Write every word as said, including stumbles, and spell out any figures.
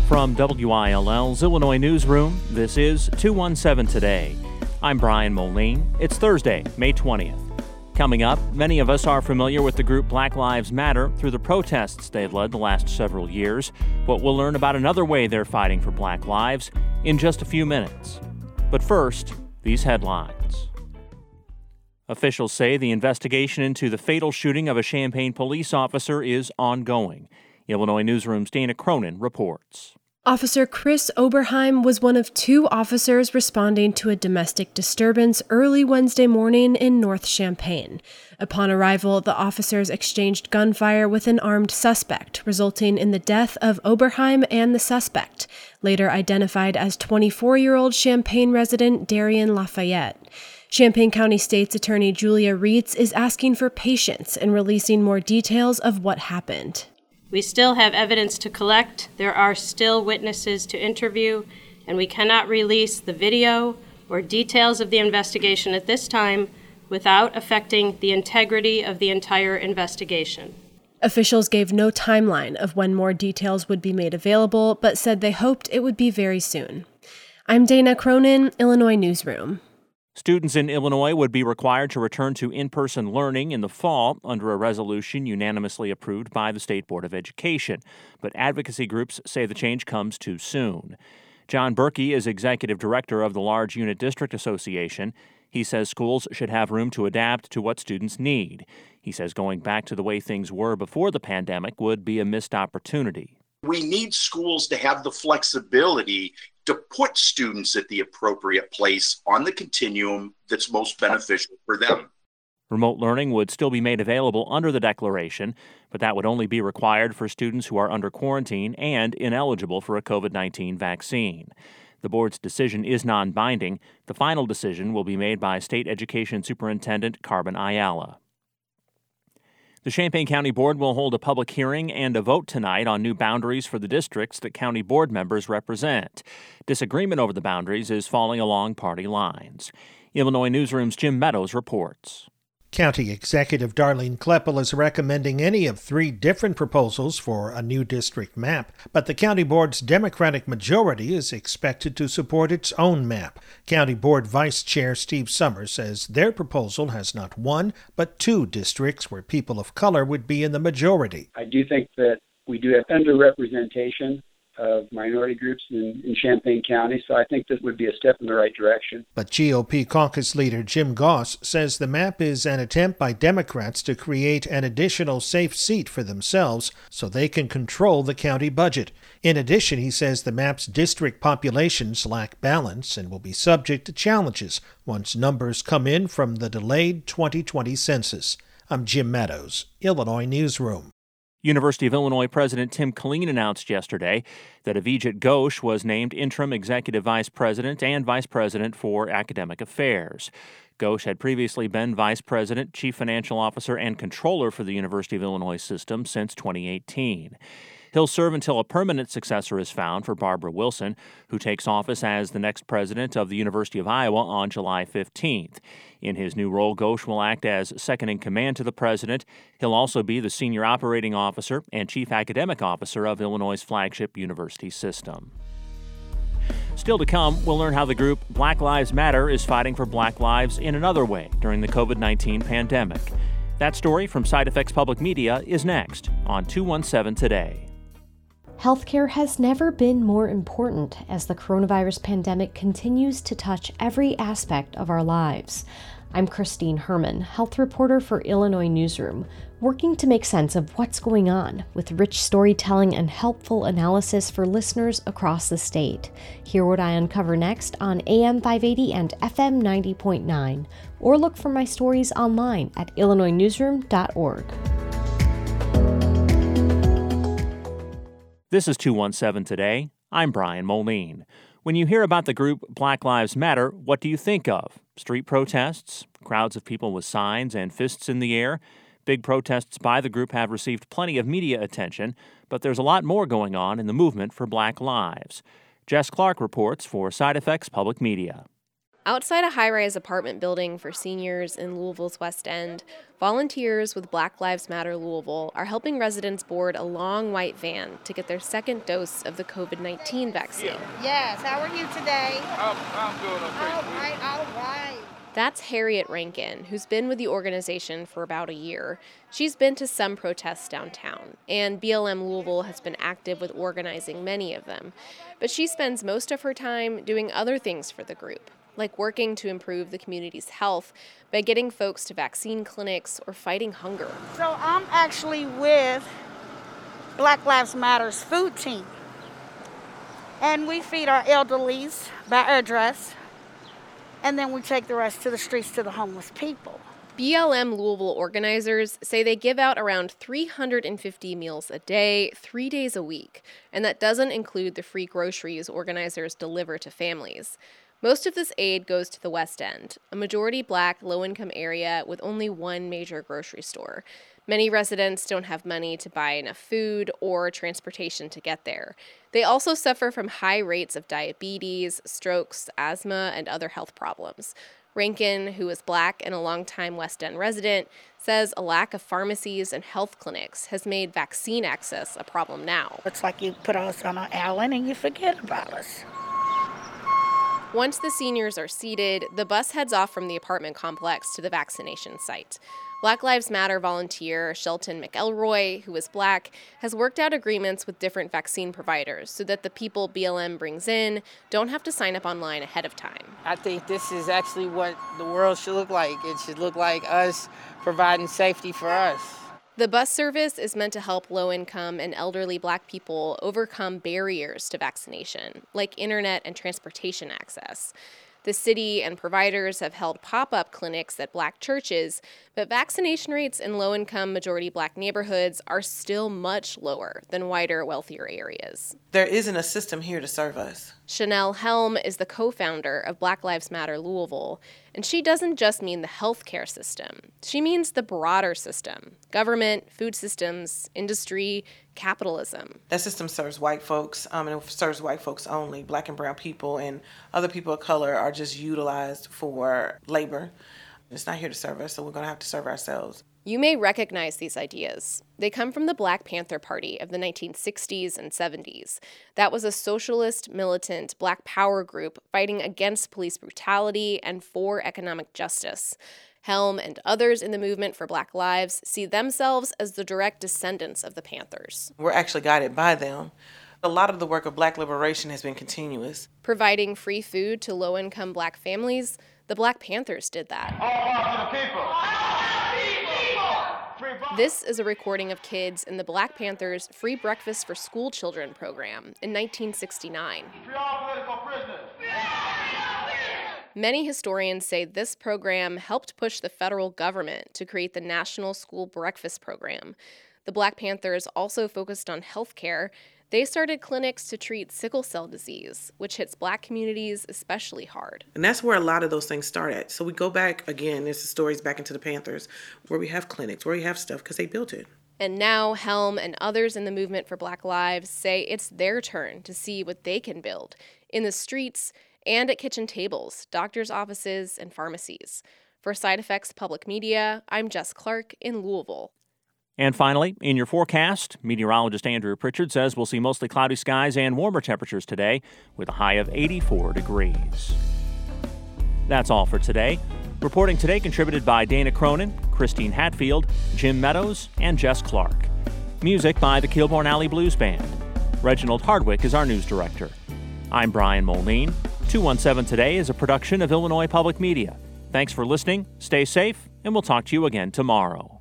From W I L L's Illinois Newsroom, this is two one seven Today. I'm Brian Moline. It's Thursday, May twentieth. Coming up, many of us are familiar with the group Black Lives Matter through the protests they've led the last several years, but we'll learn about another way they're fighting for black lives in just a few minutes. But first, these headlines. Officials say the investigation into the fatal shooting of a Champaign police officer is ongoing. Illinois Newsroom's Dana Cronin reports. Officer Chris Oberheim was one of two officers responding to a domestic disturbance early Wednesday morning in North Champaign. Upon arrival, the officers exchanged gunfire with an armed suspect, resulting in the death of Oberheim and the suspect, later identified as twenty-four-year-old Champaign resident Darian Lafayette. Champaign County State's Attorney Julia Reitz is asking for patience in releasing more details of what happened. We still have evidence to collect, there are still witnesses to interview, and we cannot release the video or details of the investigation at this time without affecting the integrity of the entire investigation. Officials gave no timeline of when more details would be made available, but said they hoped it would be very soon. I'm Dana Cronin, Illinois Newsroom. Students in Illinois would be required to return to in-person learning in the fall under a resolution unanimously approved by the State Board of Education. But advocacy groups say the change comes too soon. John Berkey is executive director of the Large Unit District Association. He says schools should have room to adapt to what students need. He says going back to the way things were before the pandemic would be a missed opportunity. We need schools to have the flexibility to put students at the appropriate place on the continuum that's most beneficial for them. Remote learning would still be made available under the declaration, but that would only be required for students who are under quarantine and ineligible for a covid nineteen vaccine. The board's decision is non-binding. The final decision will be made by State Education Superintendent Carbon Ayala. The Champaign County Board will hold a public hearing and a vote tonight on new boundaries for the districts that county board members represent. Disagreement over the boundaries is falling along party lines. Illinois Newsroom's Jim Meadows reports. County Executive Darlene Kleppel is recommending any of three different proposals for a new district map, but the County Board's Democratic majority is expected to support its own map. County Board Vice Chair Steve Summers says their proposal has not one, but two districts where people of color would be in the majority. I do think that we do have underrepresentation of minority groups in, in Champaign County, so I think this would be a step in the right direction. But G O P caucus leader Jim Goss says the map is an attempt by Democrats to create an additional safe seat for themselves so they can control the county budget. In addition, he says the map's district populations lack balance and will be subject to challenges once numbers come in from the delayed twenty twenty census. I'm Jim Meadows, Illinois Newsroom. University of Illinois President Tim Killeen announced yesterday that Avijit Ghosh was named interim executive vice president and vice president for academic affairs. Ghosh had previously been vice president, chief financial officer, and controller for the University of Illinois system since twenty eighteen. He'll serve until a permanent successor is found for Barbara Wilson, who takes office as the next president of the University of Iowa on July fifteenth. In his new role, Ghosh will act as second in command to the president. He'll also be the senior operating officer and chief academic officer of Illinois' flagship university system. Still to come, we'll learn how the group Black Lives Matter is fighting for black lives in another way during the covid nineteen pandemic. That story from Side Effects Public Media is next on two one seven Today. Healthcare has never been more important as the coronavirus pandemic continues to touch every aspect of our lives. I'm Christine Herman, health reporter for Illinois Newsroom, working to make sense of what's going on with rich storytelling and helpful analysis for listeners across the state. Hear what I uncover next on A M five eighty and F M ninety point nine, or look for my stories online at illinois newsroom dot org. This is two one seven Today. I'm Brian Moline. When you hear about the group Black Lives Matter, what do you think of? Street protests? Crowds of people with signs and fists in the air? Big protests by the group have received plenty of media attention, but there's a lot more going on in the movement for black lives. Jess Clark reports for Side Effects Public Media. Outside a high-rise apartment building for seniors in Louisville's West End, volunteers with Black Lives Matter Louisville are helping residents board a long white van to get their second dose of the covid nineteen vaccine. Yes, how are you today? I'm, I'm doing okay. All right, all right. That's Harriet Rankin, who's been with the organization for about a year. She's been to some protests downtown, and B L M Louisville has been active with organizing many of them. But she spends most of her time doing other things for the group, like working to improve the community's health by getting folks to vaccine clinics or fighting hunger. So I'm actually with Black Lives Matter's food team. And we feed our elderlies by address, and then we take the rest to the streets to the homeless people. B L M Louisville organizers say they give out around three hundred fifty meals a day, three days a week, and that doesn't include the free groceries organizers deliver to families. Most of this aid goes to the West End, a majority Black, low-income area with only one major grocery store. Many residents don't have money to buy enough food or transportation to get there. They also suffer from high rates of diabetes, strokes, asthma, and other health problems. Rankin, who is Black and a longtime West End resident, says a lack of pharmacies and health clinics has made vaccine access a problem now. It's like you put us on an island and you forget about us. Once the seniors are seated, the bus heads off from the apartment complex to the vaccination site. Black Lives Matter volunteer Shelton McElroy, who is Black, has worked out agreements with different vaccine providers so that the people B L M brings in don't have to sign up online ahead of time. I think this is actually what the world should look like. It should look like us providing safety for us. The bus service is meant to help low-income and elderly Black people overcome barriers to vaccination, like internet and transportation access. The city and providers have held pop-up clinics at Black churches, but vaccination rates in low-income majority Black neighborhoods are still much lower than whiter, wealthier areas. There isn't a system here to serve us. Chanel Helm is the co-founder of Black Lives Matter Louisville, and she doesn't just mean the healthcare system. She means the broader system: government, food systems, industry, capitalism. That system serves white folks, um, and it serves white folks only. Black and brown people and other people of color are just utilized for labor. It's not here to serve us, so we're going to have to serve ourselves. You may recognize these ideas. They come from the Black Panther Party of the nineteen sixties and seventies. That was a socialist, militant, Black power group fighting against police brutality and for economic justice. Helm and others in the movement for Black lives see themselves as the direct descendants of the Panthers. We're actually guided by them. A lot of the work of Black liberation has been continuous. Providing free food to low-income Black families, the Black Panthers did that. All power to the people. This is a recording of kids in the Black Panthers' Free Breakfast for School Children program in nineteen sixty-nine. Free all political prisoners. Many historians say this program helped push the federal government to create the National School Breakfast Program. The Black Panthers also focused on health care. They started clinics to treat sickle cell disease, which hits Black communities especially hard. And that's where a lot of those things start at. So we go back, again, there's the stories back into the Panthers, where we have clinics, where we have stuff, because they built it. And now Helm and others in the movement for Black lives say it's their turn to see what they can build in the streets and at kitchen tables, doctors' offices, and pharmacies. For Side Effects Public Media, I'm Jess Clark in Louisville. And finally, in your forecast, meteorologist Andrew Pritchard says we'll see mostly cloudy skies and warmer temperatures today with a high of eighty-four degrees. That's all for today. Reporting today contributed by Dana Cronin, Christine Hatfield, Jim Meadows, and Jess Clark. Music by the Kilbourne Alley Blues Band. Reginald Hardwick is our news director. I'm Brian Molneen. two one seven Today is a production of Illinois Public Media. Thanks for listening, stay safe, and we'll talk to you again tomorrow.